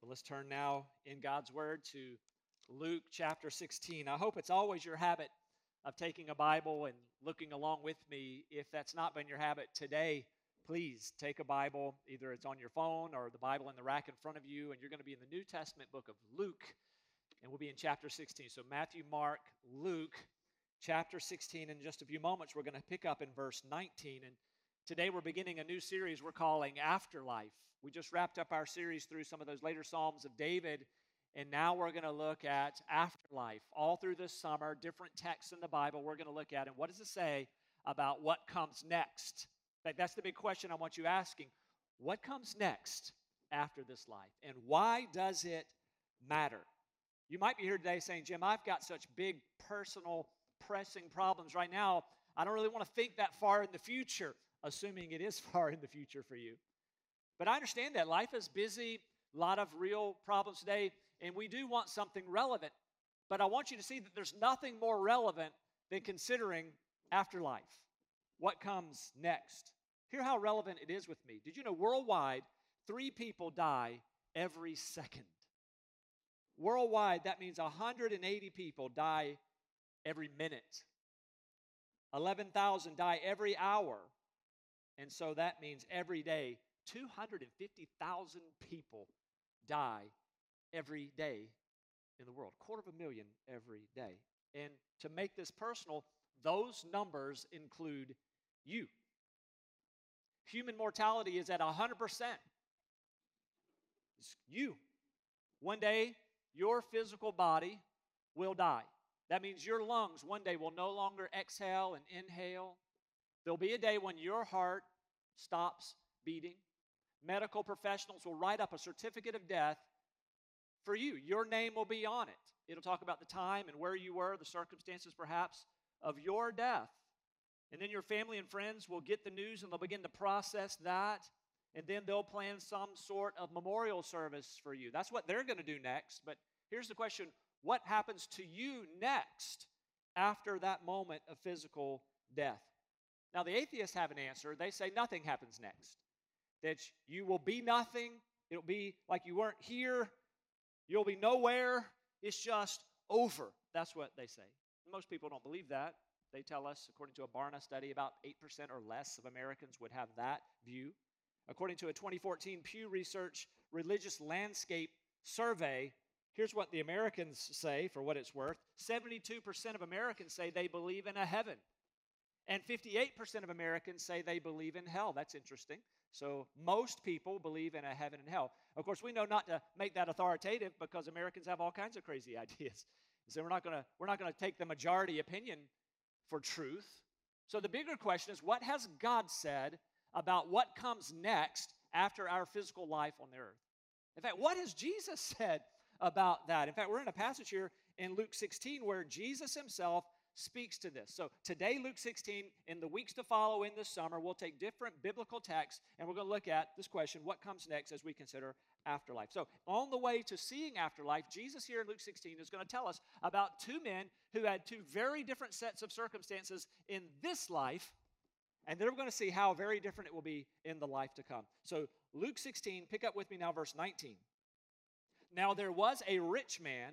Well, let's turn now in God's Word to Luke chapter 16. I hope it's always your habit of taking a Bible and looking along with me. If that's not been your habit today, please take a Bible. Either it's on your phone or the Bible in the rack in front of you, and you're going to be in the New Testament book of Luke, and we'll be in chapter 16. So Matthew, Mark, Luke, chapter 16. In just a few moments, we're going to pick up in verse 19. And today we're beginning a new series we're calling Afterlife. We just wrapped up our series through some of those later Psalms of David, and now we're going to look at afterlife. All through this summer, different texts in the Bible we're going to look at, and what does it say about what comes next? In fact, that's the big question I want you asking. What comes next after this life, and why does it matter? You might be here today saying, Jim, I've got such big personal pressing problems right now, I don't really want to think that far in the future, assuming it is far in the future for you. But I understand that life is busy, a lot of real problems today, and we do want something relevant. But I want you to see that there's nothing more relevant than considering afterlife. What comes next? Hear how relevant it is with me. Did you know worldwide, 3 people die every second? Worldwide, that means 180 people die every minute. 11,000 die every hour. And so that means every day, 250,000 people die every day in the world. 250,000 every day. And to make this personal, those numbers include you. Human mortality is at 100%. It's you. One day, your physical body will die. That means your lungs one day will no longer exhale and inhale. There'll be a day when your heart stops beating. Medical professionals will write up a certificate of death for you. Your name will be on it. It'll talk about the time and where you were, the circumstances perhaps of your death. And then your family and friends will get the news and they'll begin to process that. And then they'll plan some sort of memorial service for you. That's what they're going to do next. But here's the question: what happens to you next after that moment of physical death? Now, the atheists have an answer. They say nothing happens next. That you will be nothing. It'll be like you weren't here. You'll be nowhere. It's just over. That's what they say. Most people don't believe that. They tell us, according to a Barna study, about 8% or less of Americans would have that view. According to a 2014 Pew Research Religious Landscape Survey, here's what the Americans say, for what it's worth. 72% of Americans say they believe in a heaven. And 58% of Americans say they believe in hell. That's interesting. So most people believe in a heaven and hell. Of course, we know not to make that authoritative because Americans have all kinds of crazy ideas. So we're not going to take the majority opinion for truth. So the bigger question is, what has God said about what comes next after our physical life on the earth? In fact, what has Jesus said about that? In fact, we're in a passage here in Luke 16 where Jesus himself speaks to this. So today, Luke 16, in the weeks to follow in this summer, we'll take different biblical texts and we're going to look at this question: what comes next as we consider afterlife? So on the way to seeing afterlife, Jesus here in Luke 16 is going to tell us about 2 men who had 2 very different sets of circumstances in this life, and then we're going to see how very different it will be in the life to come. So Luke 16, pick up with me now, verse 19. Now there was a rich man,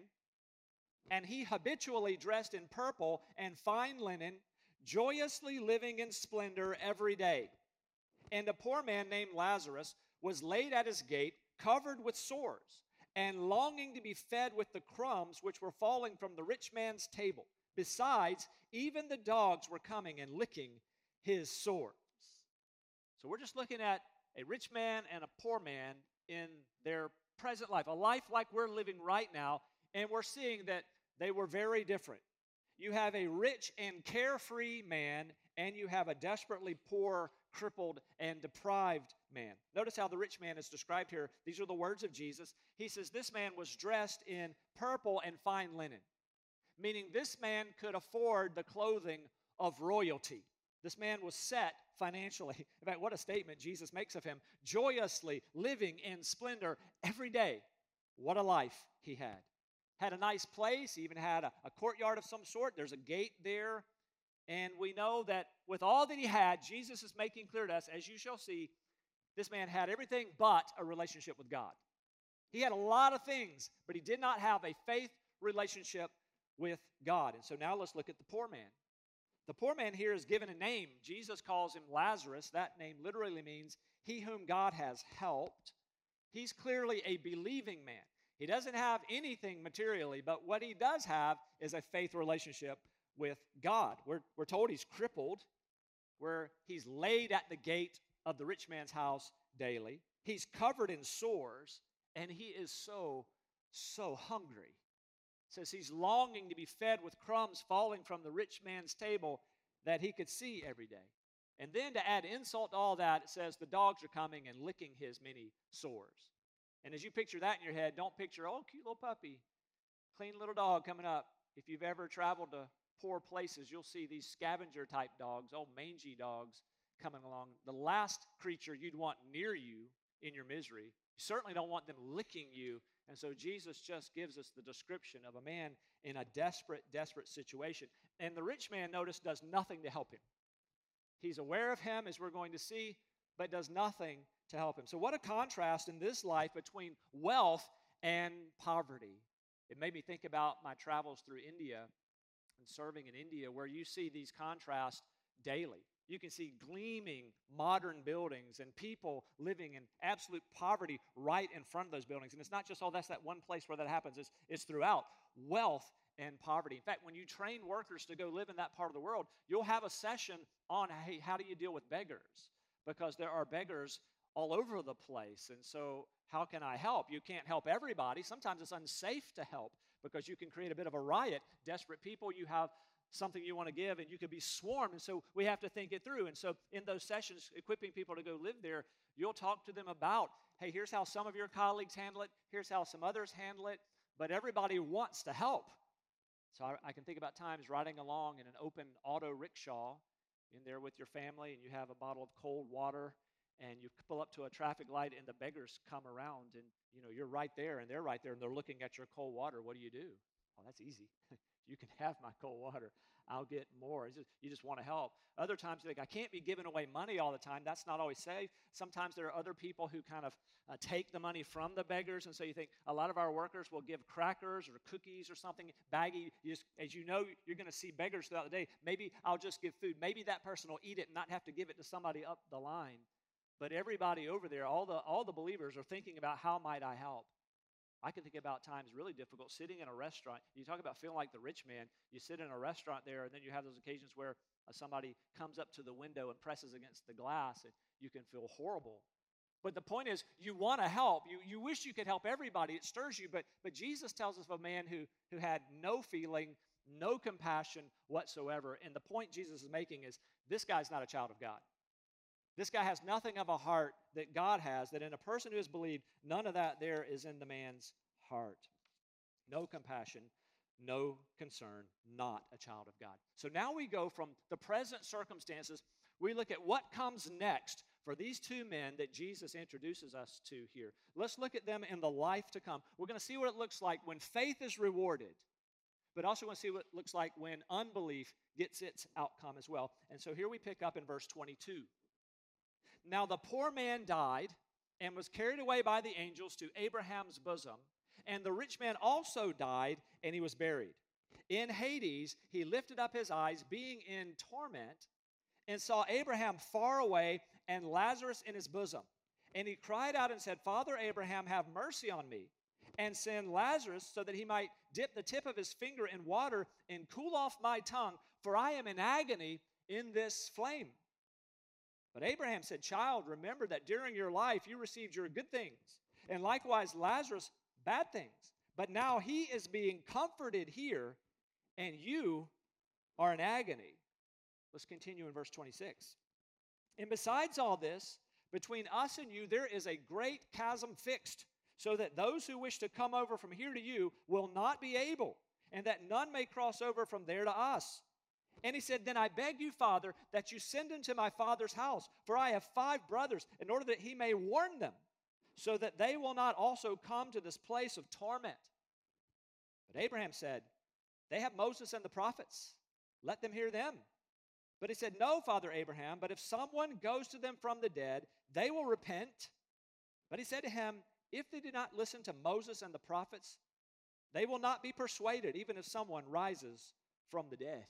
and he habitually dressed in purple and fine linen, joyously living in splendor every day. And a poor man named Lazarus was laid at his gate, covered with sores, and longing to be fed with the crumbs which were falling from the rich man's table. Besides, even the dogs were coming and licking his sores. So we're just looking at a rich man and a poor man in their present life, a life like we're living right now, and we're seeing that they were very different. You have a rich and carefree man, and you have a desperately poor, crippled, and deprived man. Notice how the rich man is described here. These are the words of Jesus. He says this man was dressed in purple and fine linen, meaning this man could afford the clothing of royalty. This man was set financially. In fact, what a statement Jesus makes of him. Joyously living in splendor every day. What a life he had. Had a nice place. He even had a courtyard of some sort. There's a gate there. And we know that with all that he had, Jesus is making clear to us, as you shall see, this man had everything but a relationship with God. He had a lot of things, but he did not have a faith relationship with God. And so now let's look at the poor man. The poor man here is given a name. Jesus calls him Lazarus. That name literally means he whom God has helped. He's clearly a believing man. He doesn't have anything materially, but what he does have is a faith relationship with God. We're told he's crippled, where he's laid at the gate of the rich man's house daily. He's covered in sores, and he is so hungry. It says he's longing to be fed with crumbs falling from the rich man's table that he could see every day. And then to add insult to all that, it says the dogs are coming and licking his many sores. And as you picture that in your head, don't picture, oh, cute little puppy, clean little dog coming up. If you've ever traveled to poor places, you'll see these scavenger-type dogs, old mangy dogs, coming along. The last creature you'd want near you in your misery. You certainly don't want them licking you. And so Jesus just gives us the description of a man in a desperate situation. And the rich man, notice, does nothing to help him. He's aware of him, as we're going to see, but does nothing to help him. So what a contrast in this life between wealth and poverty. It made me think about my travels through India and serving in India, where you see these contrasts daily. You can see gleaming modern buildings and people living in absolute poverty right in front of those buildings. And it's not just, oh, that's that one place where that happens. It's throughout. Wealth and poverty. In fact, when you train workers to go live in that part of the world, you'll have a session on, hey, how do you deal with beggars? Because there are beggars all over the place. And so how can I help? You can't help everybody. Sometimes it's unsafe to help because you can create a bit of a riot. Desperate people, you have something you want to give, and you could be swarmed. And so we have to think it through. And so in those sessions, equipping people to go live there, you'll talk to them about, hey, here's how some of your colleagues handle it. Here's how some others handle it. But everybody wants to help. So I can think about times riding along in an open auto rickshaw in there with your family, and you have a bottle of cold water, and you pull up to a traffic light, and the beggars come around, and you're right there, and they're right there, and they're looking at your cold water. What do? Oh, that's easy. You can have my cold water. I'll get more. You just want to help. Other times you think, I can't be giving away money all the time. That's not always safe. Sometimes there are other people who kind of take the money from the beggars, and so you think a lot of our workers will give crackers or cookies or something baggy. As you know, you're going to see beggars throughout the day. Maybe I'll just give food. Maybe that person will eat it and not have to give it to somebody up the line. But everybody over there, all the believers are thinking about, how might I help? I can think about times really difficult, sitting in a restaurant. You talk about feeling like the rich man. You sit in a restaurant there, and then you have those occasions where somebody comes up to the window and presses against the glass, and you can feel horrible. But the point is, you want to help. You wish you could help everybody. It stirs you. But Jesus tells us of a man who had no feeling, no compassion whatsoever. And the point Jesus is making is, this guy's not a child of God. This guy has nothing of a heart that God has, that in a person who has believed, none of that there is in the man's heart. No compassion, no concern, not a child of God. So now we go from the present circumstances, we look at what comes next for these two men that Jesus introduces us to here. Let's look at them in the life to come. We're going to see what it looks like when faith is rewarded, but also want to see what it looks like when unbelief gets its outcome as well. And so here we pick up in verse 22. Now the poor man died and was carried away by the angels to Abraham's bosom, and the rich man also died, and he was buried. In Hades he lifted up his eyes, being in torment, and saw Abraham far away and Lazarus in his bosom. And he cried out and said, Father Abraham, have mercy on me, and send Lazarus so that he might dip the tip of his finger in water and cool off my tongue, for I am in agony in this flame. But Abraham said, Child, remember that during your life you received your good things, and likewise Lazarus bad things. But now he is being comforted here, and you are in agony. Let's continue in verse 26. And besides all this, between us and you there is a great chasm fixed, so that those who wish to come over from here to you will not be able, and that none may cross over from there to us. And he said, Then I beg you, Father, that you send him to my father's house, for I have 5 brothers, in order that he may warn them, so that they will not also come to this place of torment. But Abraham said, They have Moses and the prophets. Let them hear them. But he said, No, Father Abraham, but if someone goes to them from the dead, they will repent. But he said to him, if they do not listen to Moses and the prophets, they will not be persuaded, even if someone rises from the dead.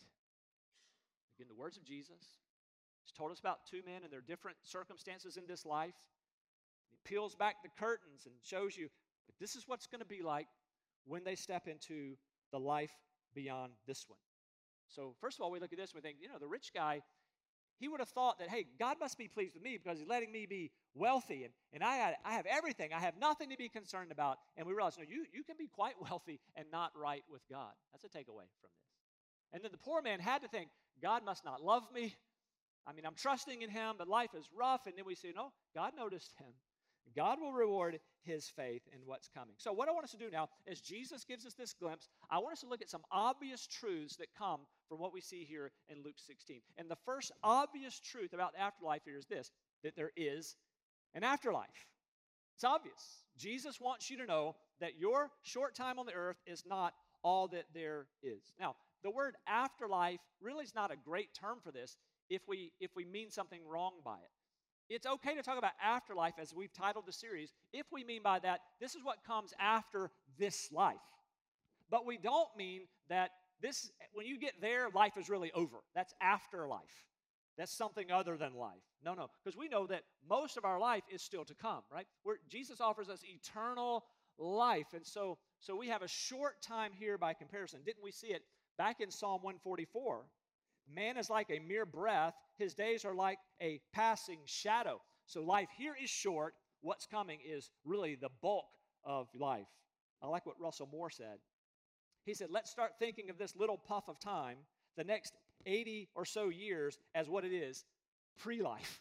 Again, the words of Jesus. He's told us about two men and their different circumstances in this life. He peels back the curtains and shows you, but this is what's going to be like when they step into the life beyond this one. So first of all, we look at this and we think, the rich guy, he would have thought that, hey, God must be pleased with me because he's letting me be wealthy, and I have everything. I have nothing to be concerned about. And we realize, no, you can be quite wealthy and not right with God. That's a takeaway from this. And then the poor man had to think, God must not love me. I mean, I'm trusting in him, but life is rough. And then we say, no, God noticed him. God will reward his faith in what's coming. So what I want us to do now, as Jesus gives us this glimpse, I want us to look at some obvious truths that come from what we see here in Luke 16. And the first obvious truth about the afterlife here is this, that there is an afterlife. It's obvious. Jesus wants you to know that your short time on the earth is not all that there is. Now, the word afterlife really is not a great term for this if we mean something wrong by it. It's okay to talk about afterlife, as we've titled the series, if we mean by that, this is what comes after this life. But we don't mean that when you get there, life is really over. That's afterlife. That's something other than life. No, because we know that most of our life is still to come, right? Jesus offers us eternal life. And so we have a short time here by comparison. Didn't we see it back in Psalm 144? Man is like a mere breath. His days are like a passing shadow. So life here is short. What's coming is really the bulk of life. I like what Russell Moore said. He said, let's start thinking of this little puff of time, the next 80 or so years, as what it is, pre-life.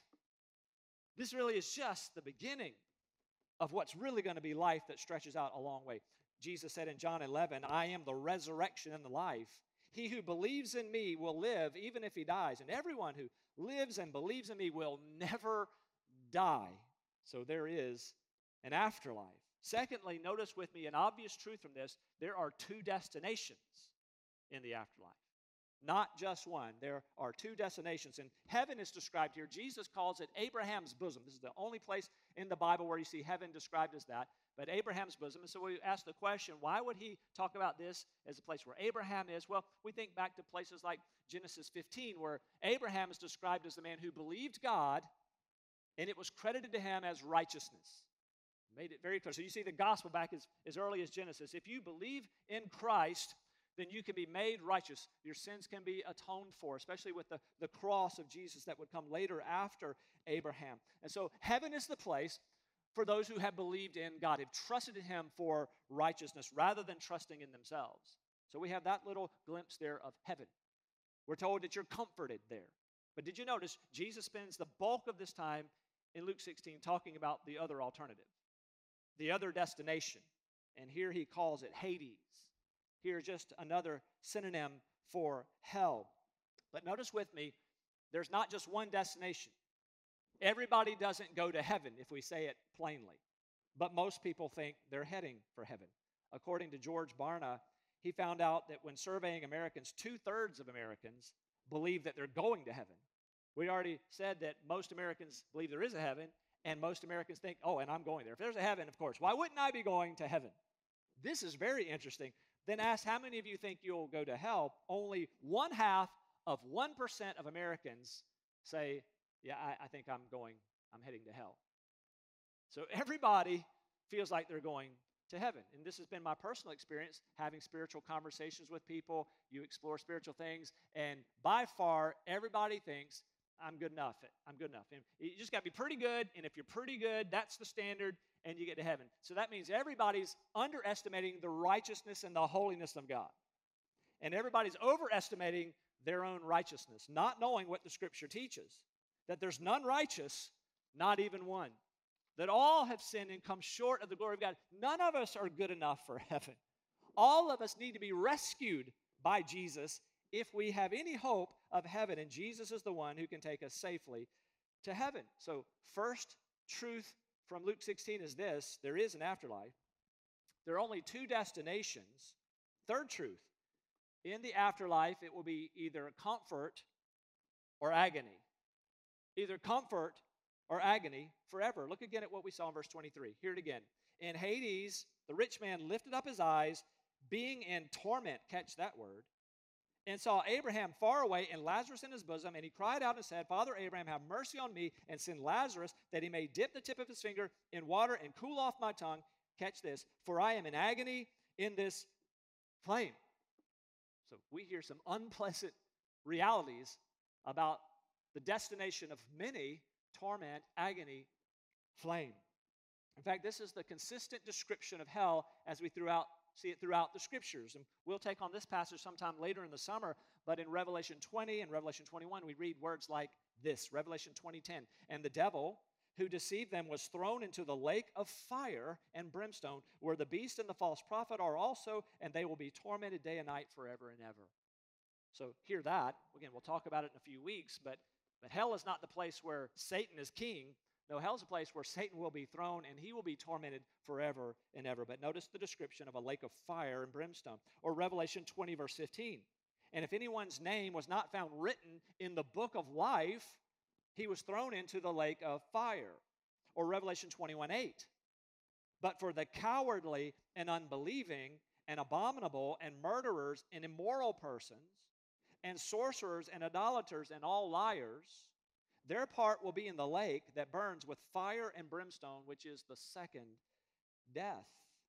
This really is just the beginning of what's really going to be life that stretches out a long way. Jesus said in John 11, I am the resurrection and the life. He who believes in me will live even if he dies, and everyone who lives and believes in me will never die. So there is an afterlife. Secondly, notice with me an obvious truth from this, there are two destinations in the afterlife. Not just one. There are two destinations. And heaven is described here. Jesus calls it Abraham's bosom. This is the only place in the Bible where you see heaven described as that. But Abraham's bosom. And so we ask the question, why would he talk about this as a place where Abraham is? Well, we think back to places like Genesis 15, where Abraham is described as the man who believed God, and it was credited to him as righteousness. Made it very clear. So you see the gospel back as early as Genesis. If you believe in Christ, then you can be made righteous. Your sins can be atoned for, especially with the cross of Jesus that would come later after Abraham. And so heaven is the place for those who have believed in God, have trusted in him for righteousness rather than trusting in themselves. So we have that little glimpse there of heaven. We're told that you're comforted there. But did you notice Jesus spends the bulk of this time in Luke 16 talking about the other alternative, the other destination. And here he calls it Hades. Here's just another synonym for hell. But notice with me, there's not just one destination. Everybody doesn't go to heaven, if we say it plainly. But most people think they're heading for heaven. According to George Barna, he found out that when surveying Americans, 2/3 of Americans believe that they're going to heaven. We already said that most Americans believe there is a heaven, and most Americans think, oh, and I'm going there. If there's a heaven, of course, why wouldn't I be going to heaven? This is very interesting. Then ask how many of you think you'll go to hell. Only 1/2 of 1% of Americans say, yeah, I think I'm heading to hell. So everybody feels like they're going to heaven. And this has been my personal experience, having spiritual conversations with people. You explore spiritual things, and by far, everybody thinks, I'm good enough. I'm good enough. And you just got to be pretty good, and if you're pretty good, that's the standard, and you get to heaven. So that means everybody's underestimating the righteousness and the holiness of God. And everybody's overestimating their own righteousness, not knowing what the Scripture teaches, that there's none righteous, not even one, that all have sinned and come short of the glory of God. None of us are good enough for heaven. All of us need to be rescued by Jesus if we have any hope of heaven, and Jesus is the one who can take us safely to heaven. So first truth from Luke 16 is this: there is an afterlife. There are only two destinations. Third truth, in the afterlife, it will be either comfort or agony. Either comfort or agony forever. Look again at what we saw in verse 23. Hear it again. In Hades, the rich man lifted up his eyes, being in torment, catch that word, and saw Abraham far away and Lazarus in his bosom. And he cried out and said, Father Abraham, have mercy on me and send Lazarus that he may dip the tip of his finger in water and cool off my tongue. Catch this, for I am in agony in this flame. So we hear some unpleasant realities about the destination of many: torment, agony, flame. In fact, this is the consistent description of hell as we see it throughout the Scriptures. And we'll take on this passage sometime later in the summer, but in Revelation 20 and Revelation 21, we read words like this, Revelation 20:10, and the devil who deceived them was thrown into the lake of fire and brimstone, where the beast and the false prophet are also, and they will be tormented day and night forever and ever. So hear that. Again, we'll talk about it in a few weeks, but hell is not the place where Satan is king. No, hell's a place where Satan will be thrown and he will be tormented forever and ever. But notice the description of a lake of fire and brimstone. Or Revelation 20, verse 15. And if anyone's name was not found written in the book of life, he was thrown into the lake of fire. Or Revelation 21:8. But for the cowardly and unbelieving and abominable and murderers and immoral persons and sorcerers and idolaters and all liars, their part will be in the lake that burns with fire and brimstone, which is the second death.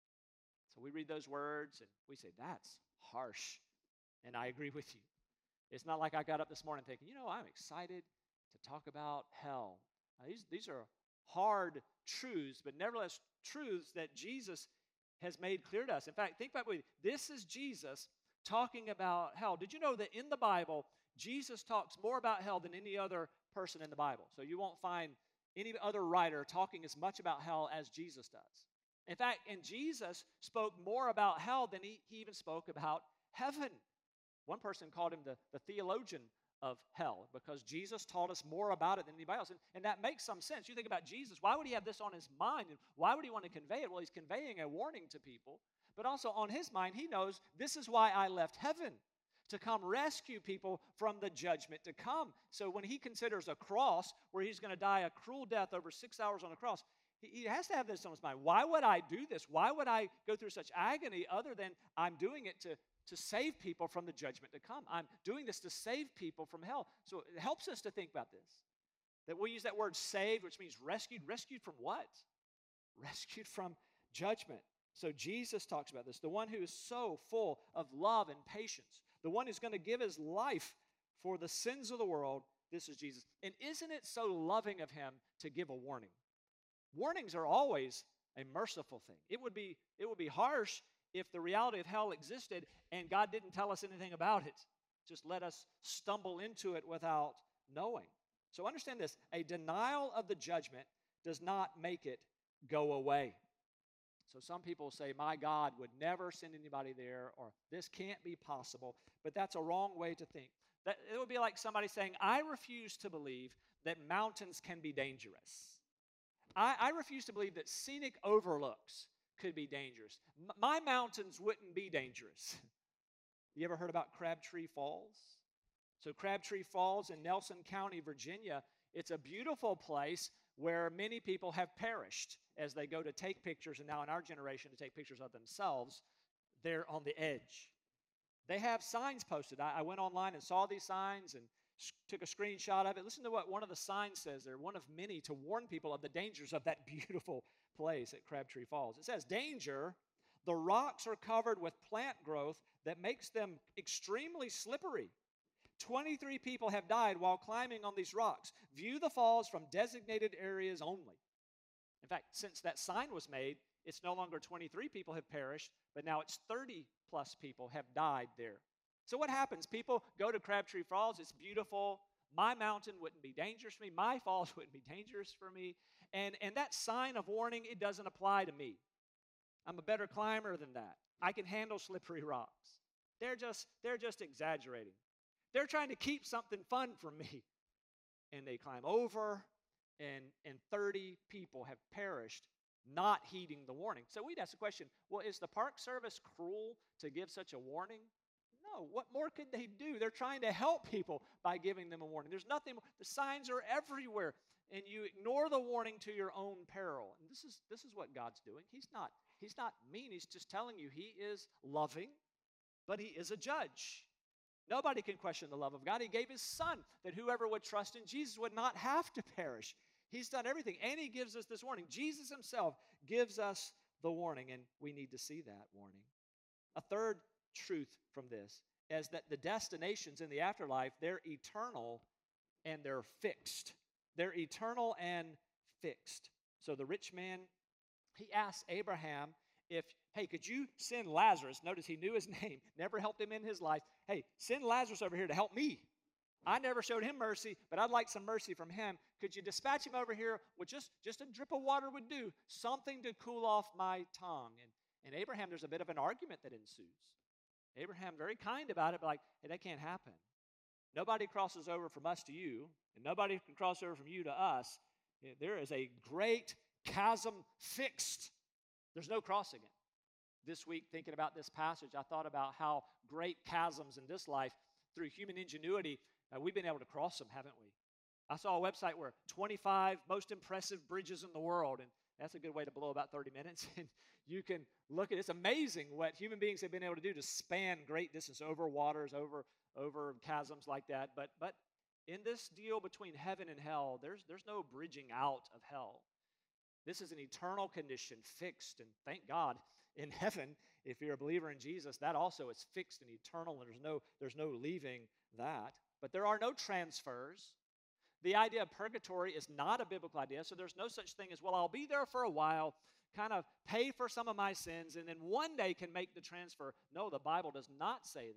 So we read those words and we say, that's harsh. And I agree with you. It's not like I got up this morning thinking, I'm excited to talk about hell. These are hard truths, but nevertheless truths that Jesus has made clear to us. In fact, think about it. This is Jesus talking about hell. Did you know that in the Bible, Jesus talks more about hell than any other person in the Bible? So you won't find any other writer talking as much about hell as Jesus does. In fact, and Jesus spoke more about hell than he even spoke about heaven. One person called him the theologian of hell because Jesus taught us more about it than anybody else. And that makes some sense. You think about Jesus, why would he have this on his mind? And why would he want to convey it? Well, he's conveying a warning to people. But also on his mind, he knows this is why I left heaven, to come rescue people from the judgment to come. So when he considers a cross where he's going to die a cruel death over 6 hours on a cross, he has to have this on his mind. Why would I do this? Why would I go through such agony other than I'm doing it to save people from the judgment to come? I'm doing this to save people from hell. So it helps us to think about this. That we'll use that word saved, which means rescued. Rescued from what? Rescued from judgment. So Jesus talks about this. The one who is so full of love and patience. The one who's going to give his life for the sins of the world. This is Jesus. And isn't it so loving of him to give a warning? Warnings are always a merciful thing. It would be harsh if the reality of hell existed and God didn't tell us anything about it. Just let us stumble into it without knowing. So understand this. A denial of the judgment does not make it go away. So some people say, my God would never send anybody there, or this can't be possible. But that's a wrong way to think. It would be like somebody saying, I refuse to believe that mountains can be dangerous. I refuse to believe that scenic overlooks could be dangerous. My mountains wouldn't be dangerous. You ever heard about Crabtree Falls? So Crabtree Falls in Nelson County, Virginia, it's a beautiful place where many people have perished as they go to take pictures, and now in our generation to take pictures of themselves. They're on the edge. They have signs posted. I went online and saw these signs and took a screenshot of it. Listen to what one of the signs says there, one of many, to warn people of the dangers of that beautiful place at Crabtree Falls. It says, danger, the rocks are covered with plant growth that makes them extremely slippery. 23 people have died while climbing on these rocks. View the falls from designated areas only. In fact, since that sign was made, it's no longer 23 people have perished, but now it's 30 plus people have died there. So what happens? People go to Crabtree Falls. It's beautiful. My mountain wouldn't be dangerous for me. My falls wouldn't be dangerous for me. And that sign of warning, it doesn't apply to me. I'm a better climber than that. I can handle slippery rocks. They're just exaggerating. They're trying to keep something fun from me. And they climb over, and 30 people have perished not heeding the warning. So we'd ask the question, well, is the Park Service cruel to give such a warning? No. What more could they do? They're trying to help people by giving them a warning. There's nothing. The signs are everywhere. and you ignore the warning to your own peril. And this is what God's doing. He's not mean. He's just telling you he is loving, but he is a judge. Nobody can question the love of God. He gave his son that whoever would trust in Jesus would not have to perish. He's done everything, and he gives us this warning. Jesus himself gives us the warning, and we need to see that warning. A third truth from this is that the destinations in the afterlife, they're eternal and they're fixed. They're eternal and fixed. So the rich man, he asked Abraham if, hey, could you send Lazarus? Notice he knew his name, never helped him in his life. Hey, send Lazarus over here to help me. I never showed him mercy, but I'd like some mercy from him. Could you dispatch him over here with just a drip of water would do, something to cool off my tongue? And Abraham, there's a bit of an argument that ensues. Abraham, very kind about it, but like, hey, that can't happen. Nobody crosses over from us to you, and nobody can cross over from you to us. There is a great chasm fixed. There's no crossing it. This week, thinking about this passage, I thought about how great chasms in this life, through human ingenuity, we've been able to cross them, haven't we? I saw a website where 25 most impressive bridges in the world, and that's a good way to blow about 30 minutes. And you can look at it. It's amazing what human beings have been able to do to span great distance over waters, over chasms like that. But in this deal between heaven and hell, there's no bridging out of hell. This is an eternal condition, fixed, and thank God in heaven, if you're a believer in Jesus, that also is fixed and eternal, and there's no leaving that. But there are no transfers. The idea of purgatory is not a biblical idea, so there's no such thing as, well, I'll be there for a while, kind of pay for some of my sins, and then one day can make the transfer. No, the Bible does not say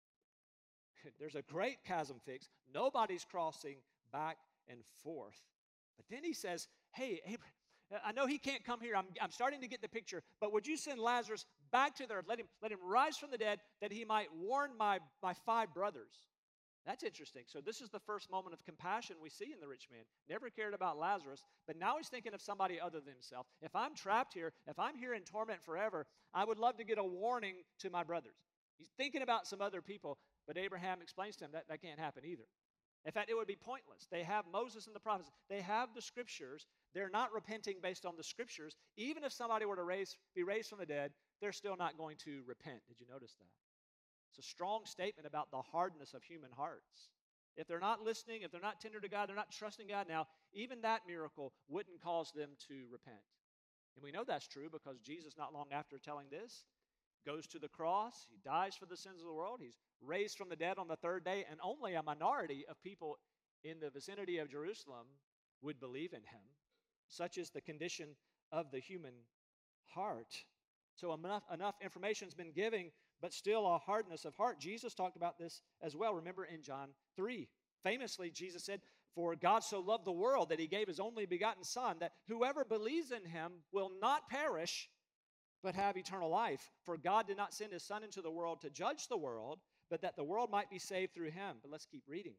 that. There's a great chasm fix. Nobody's crossing back and forth. But then he says, hey, Abraham, I know he can't come here. I'm starting to get the picture, but would you send Lazarus back to the earth? Let him rise from the dead that he might warn my 5 brothers. That's interesting. So this is the first moment of compassion we see in the rich man. Never cared about Lazarus, but now he's thinking of somebody other than himself. If I'm trapped here, if I'm here in torment forever, I would love to get a warning to my brothers. He's thinking about some other people, but Abraham explains to him that can't happen either. In fact, it would be pointless. They have Moses and the prophets. They have the scriptures. They're not repenting based on the scriptures. Even if somebody were to be raised from the dead, they're still not going to repent. Did you notice that? It's a strong statement about the hardness of human hearts. If they're not listening, if they're not tender to God, they're not trusting God now, even that miracle wouldn't cause them to repent. And we know that's true because Jesus, not long after telling this, goes to the cross. He dies for the sins of the world. He's raised from the dead on the 3rd day, and only a minority of people in the vicinity of Jerusalem would believe in him. Such is the condition of the human heart. So enough information's been given, but still a hardness of heart. Jesus talked about this as well. Remember in John 3, famously, Jesus said, "For God so loved the world that he gave his only begotten Son, that whoever believes in him will not perish, but have eternal life. For God did not send his Son into the world to judge the world, but that the world might be saved through him." But let's keep reading.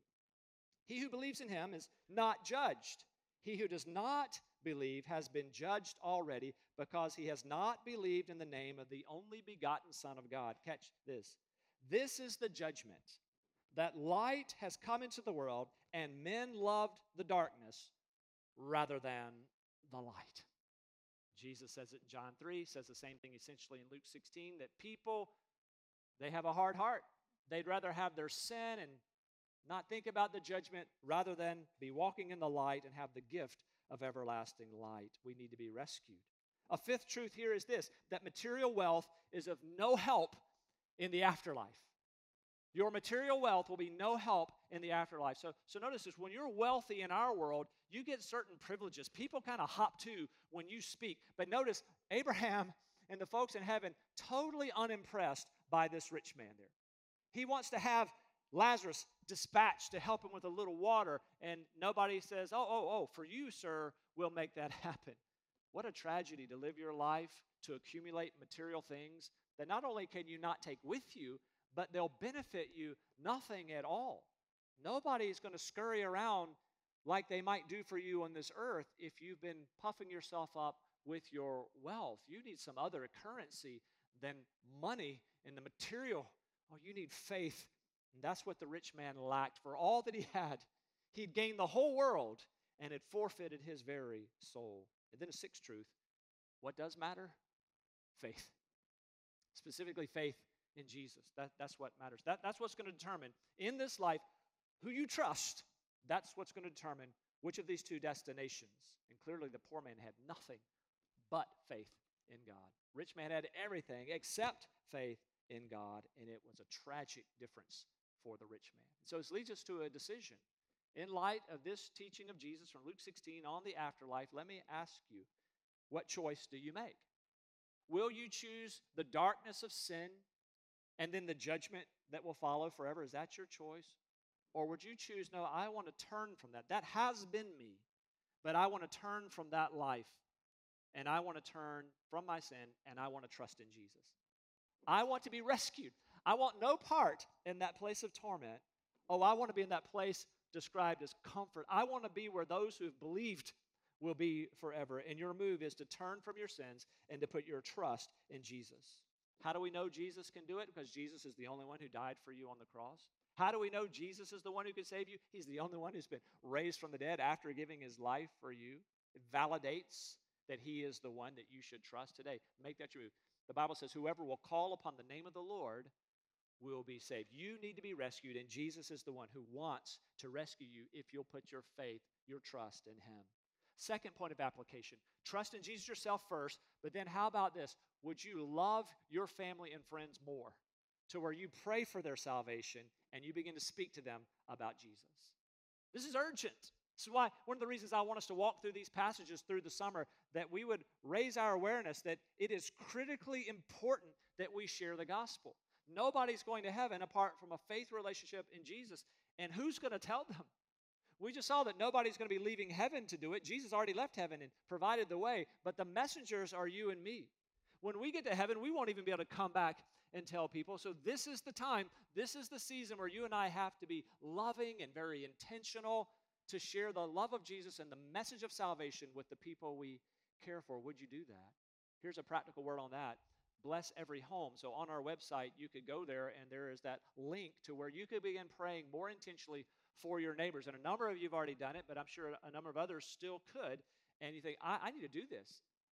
"He who believes in him is not judged. He who does not believe has been judged already, because he has not believed in the name of the only begotten Son of God." Catch this. "This is the judgment, that light has come into the world, and men loved the darkness rather than the light." Jesus says it in John 3, says the same thing essentially in Luke 16, that people, they have a hard heart. They'd rather have their sin and not think about the judgment rather than be walking in the light and have the gift of everlasting light. We need to be rescued. A fifth truth here is this, that material wealth is of no help in the afterlife. Your material wealth will be no help in the afterlife. So notice this, when you're wealthy in our world, you get certain privileges. People kind of hop to when you speak. But notice, Abraham and the folks in heaven, totally unimpressed by this rich man there. He wants to have Lazarus dispatched to help him with a little water, and nobody says, oh, for you, sir, we'll make that happen. What a tragedy to live your life to accumulate material things that not only can you not take with you, but they'll benefit you nothing at all. Nobody's going to scurry around like they might do for you on this earth if you've been puffing yourself up with your wealth. You need some other currency than money and the material. Oh, you need faith. And that's what the rich man lacked. For all that he had, he'd gained the whole world, and had forfeited his very soul. And then a sixth truth, what does matter? Faith. Specifically, faith in Jesus. That's what matters. That's what's going to determine in this life who you trust. That's what's going to determine which of these two destinations. And clearly the poor man had nothing but faith in God. Rich man had everything except faith in God, and it was a tragic difference for the rich man. So this leads us to a decision. In light of this teaching of Jesus from Luke 16 on the afterlife, let me ask you, what choice do you make? Will you choose the darkness of sin and then the judgment that will follow forever? Is that your choice? Or would you choose, no, I want to turn from that. That has been me, but I want to turn from that life, and I want to turn from my sin, and I want to trust in Jesus. I want to be rescued. I want no part in that place of torment. Oh, I want to be in that place described as comfort. I want to be where those who have believed will be forever. And your move is to turn from your sins and to put your trust in Jesus. How do we know Jesus can do it? Because Jesus is the only one who died for you on the cross. How do we know Jesus is the one who can save you? He's the only one who's been raised from the dead after giving his life for you. It validates that he is the one that you should trust today. Make that true. The Bible says, whoever will call upon the name of the Lord will be saved. You need to be rescued, and Jesus is the one who wants to rescue you if you'll put your faith, your trust in him. Second point of application, trust in Jesus yourself first, but then how about this? Would you love your family and friends more to where you pray for their salvation and you begin to speak to them about Jesus? This is urgent. This is why one of the reasons I want us to walk through these passages through the summer, that we would raise our awareness that it is critically important that we share the gospel. Nobody's going to heaven apart from a faith relationship in Jesus. And who's going to tell them? We just saw that nobody's going to be leaving heaven to do it. Jesus already left heaven and provided the way, but the messengers are you and me. When we get to heaven, we won't even be able to come back and tell people. So this is the time, this is the season where you and I have to be loving and very intentional to share the love of Jesus and the message of salvation with the people we care for. Would you do that? Here's a practical word on that. Bless every home. So on our website, you could go there, and there is that link to where you could begin praying more intentionally for your neighbors. And a number of you have already done it, but I'm sure a number of others still could. And you think, I need to do this.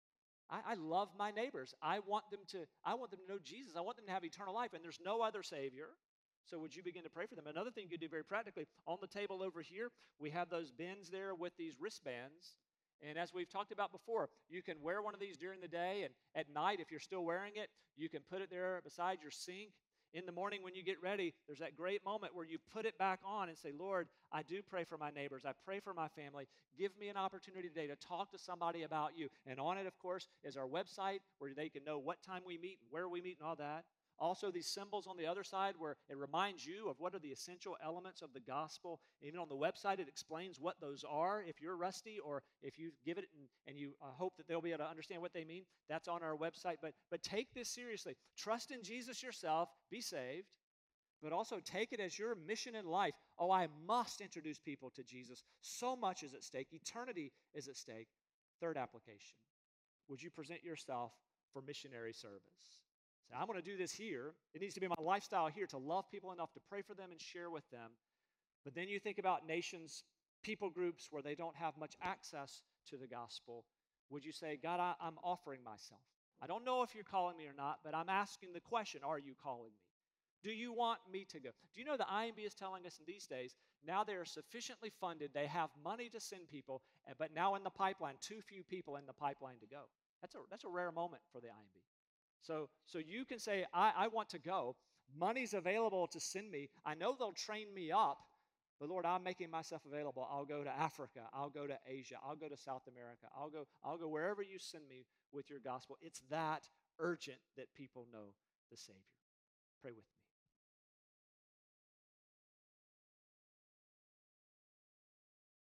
I love my neighbors. I want them to know Jesus. I want them to have eternal life, and there's no other Savior. So would you begin to pray for them? Another thing you could do very practically, on the table over here, we have those bins there with these wristbands. And as we've talked about before, you can wear one of these during the day, and at night, if you're still wearing it, you can put it there beside your sink. In the morning when you get ready, there's that great moment where you put it back on and say, Lord, I do pray for my neighbors. I pray for my family. Give me an opportunity today to talk to somebody about you. And on it, of course, is our website where they can know what time we meet, where we meet, and all that. Also, these symbols on the other side where it reminds you of what are the essential elements of the gospel. Even on the website, it explains what those are. If you're rusty or if you give it and you hope that they'll be able to understand what they mean, that's on our website. But take this seriously. Trust in Jesus yourself, be saved, but also take it as your mission in life. Oh, I must introduce people to Jesus. So much is at stake. Eternity is at stake. Third application. Would you present yourself for missionary service? So I'm going to do this here. It needs to be my lifestyle here to love people enough to pray for them and share with them. But then you think about nations, people groups where they don't have much access to the gospel. Would you say, God, I'm offering myself. I don't know if you're calling me or not, but I'm asking the question, are you calling me? Do you want me to go? Do you know the IMB is telling us in these days, now they are sufficiently funded, they have money to send people, but now in the pipeline, too few people in the pipeline to go. That's a rare moment for the IMB. So you can say, I want to go. Money's available to send me. I know they'll train me up, but Lord, I'm making myself available. I'll go to Africa. I'll go to Asia. I'll go to South America. I'll go wherever you send me with your gospel. It's that urgent that people know the Savior. Pray with me.